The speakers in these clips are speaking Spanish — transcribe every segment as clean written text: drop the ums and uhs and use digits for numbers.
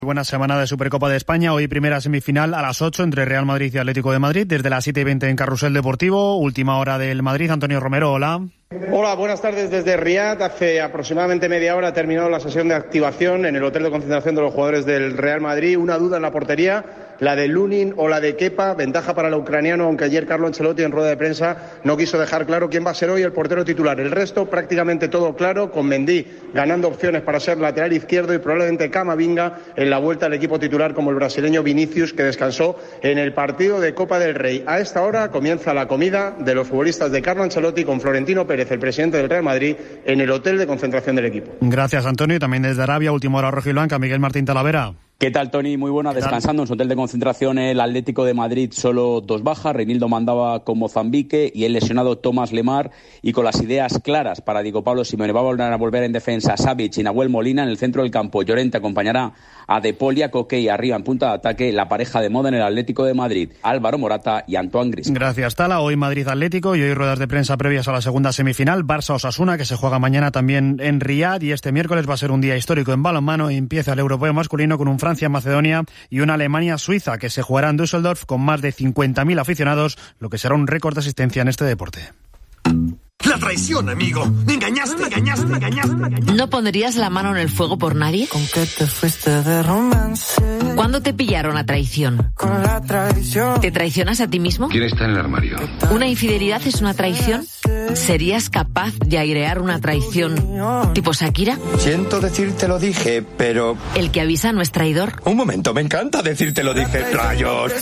Buena semana de Supercopa de España. Hoy primera semifinal a las 8 entre Real Madrid y Atlético de Madrid. Desde las 7:20 en Carrusel Deportivo. Última hora del Madrid. Antonio Romero, hola. Hola, buenas tardes desde Riad. Hace aproximadamente media hora ha terminado la sesión de activación en el hotel de concentración de los jugadores del Real Madrid. Una duda en la portería, la de Lunin o la de Kepa. Ventaja para el ucraniano, aunque ayer Carlo Ancelotti en rueda de prensa no quiso dejar claro quién va a ser hoy el portero titular. El resto prácticamente todo claro, con Mendy ganando opciones para ser lateral izquierdo y probablemente Camavinga en la vuelta al equipo titular, como el brasileño Vinicius, que descansó en el partido de Copa del Rey. A esta hora comienza la comida de los futbolistas de Carlo Ancelotti con Florentino Pérez, el presidente del Real Madrid, en el hotel de concentración del equipo. Gracias, Antonio. Y también desde Arabia, última hora rojiblanca, Miguel Martín Talavera. ¿Qué tal, Tony? Muy buena. Descansando en su hotel de concentración el Atlético de Madrid, solo 2 bajas. Reinildo mandaba con Mozambique y el lesionado Tomás Lemar. Y con las ideas claras para Diego Pablo Simeone, va a volver en defensa Savic y Nahuel Molina. En el centro del campo, Llorente acompañará a De Paul y a Coque, y arriba en punta de ataque la pareja de moda en el Atlético de Madrid, Álvaro Morata y Antoine Griezmann. Gracias, Tala. Hoy Madrid Atlético y hoy ruedas de prensa previas a la segunda semifinal. Barça Osasuna, que se juega mañana también en Riad, y este miércoles va a ser un día histórico en balonmano y empieza el europeo masculino con un Francia-Macedonia y una Alemania-Suiza que se jugará en Düsseldorf con más de 50.000 aficionados, lo que será un récord de asistencia en este deporte. La traición, amigo. Me engañaste. ¿No pondrías la mano en el fuego por nadie? ¿Con qué te fuiste de romance? ¿Cuándo te pillaron a traición? Con la traición. ¿Te traicionas a ti mismo? ¿Quién está en el armario? ¿Una infidelidad es una traición? ¿Serías capaz de airear una traición tipo Shakira? Siento decirte lo dije, pero... ¿El que avisa no es traidor? Un momento, me encanta decirte lo dije, rayos.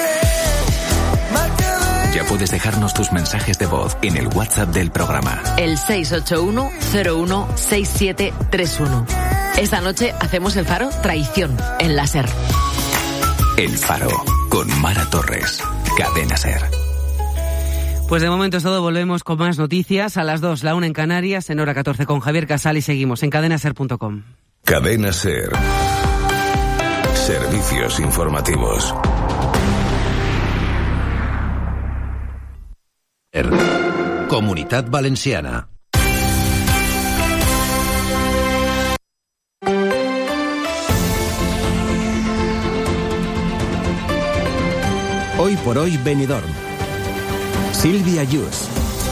Ya puedes dejarnos tus mensajes de voz en el WhatsApp del programa. El 681-016731. Esta noche hacemos el Faro Traición en la SER. El Faro, con Mara Torres. Cadena SER. Pues de momento es todo, volvemos con más noticias a las 2, la 1 en Canarias, en hora 14 con Javier Casal, y seguimos en cadenaser.com. Cadena SER. Servicios informativos. Comunitat Valenciana. Hoy por hoy Benidorm. Silvia Yus.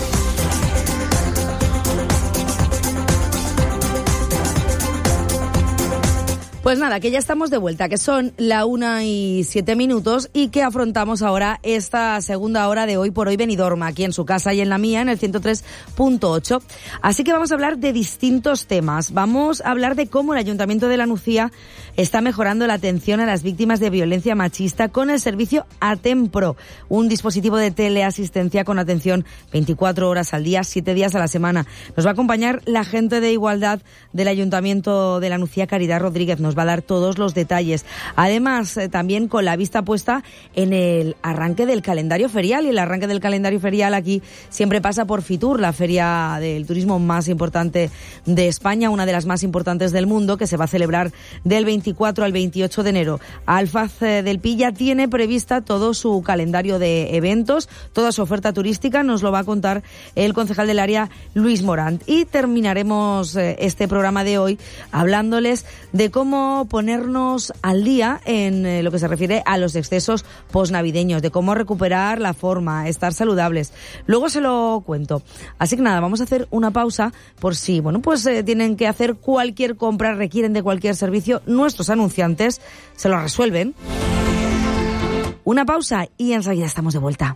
Pues nada, que ya estamos de vuelta, que son la 1:07 y que afrontamos ahora esta segunda hora de Hoy por Hoy Benidorm, aquí en su casa y en la mía, en el 103.8. Así que vamos a hablar de distintos temas. Vamos a hablar de cómo el Ayuntamiento de La Nucía está mejorando la atención a las víctimas de violencia machista con el servicio Atempro, un dispositivo de teleasistencia con atención 24 horas al día, 7 días a la semana. Nos va a acompañar la agente de igualdad del Ayuntamiento de La Nucía, Caridad Rodríguez. Nos va a dar todos los detalles. Además, también con la vista puesta en el arranque del calendario ferial, y el arranque del calendario ferial aquí siempre pasa por Fitur, la feria del turismo más importante de España, una de las más importantes del mundo, que se va a celebrar del 24 al 28 de enero. Alfaz del Pi ya tiene prevista todo su calendario de eventos, toda su oferta turística. Nos lo va a contar el concejal del área, Luis Morant. Y terminaremos este programa de hoy hablándoles de cómo ponernos al día en lo que se refiere a los excesos posnavideños, de cómo recuperar la forma, estar saludables. Luego se lo cuento. Así que nada, vamos a hacer una pausa por si, tienen que hacer cualquier compra, requieren de cualquier servicio. Nuestros anunciantes se lo resuelven. Una pausa y enseguida estamos de vuelta.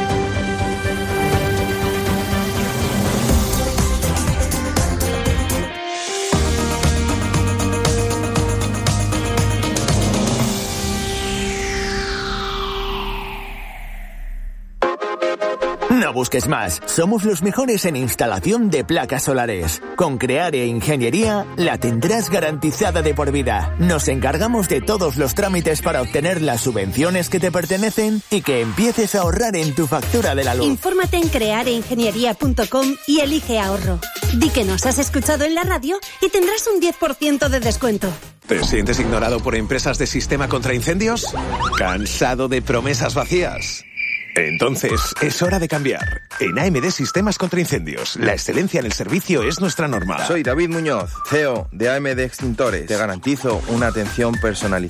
No busques más, somos los mejores en instalación de placas solares. Con Creare Ingeniería la tendrás garantizada de por vida. Nos encargamos de todos los trámites para obtener las subvenciones que te pertenecen y que empieces a ahorrar en tu factura de la luz. Infórmate en creareingeniería.com y elige ahorro. Di que nos has escuchado en la radio y tendrás un 10% de descuento. ¿Te sientes ignorado por empresas de sistema contra incendios? ¿Cansado de promesas vacías? Entonces, es hora de cambiar. En AMD Sistemas contra Incendios, la excelencia en el servicio es nuestra norma. Soy David Muñoz, CEO de AMD Extintores. Te garantizo una atención personalizada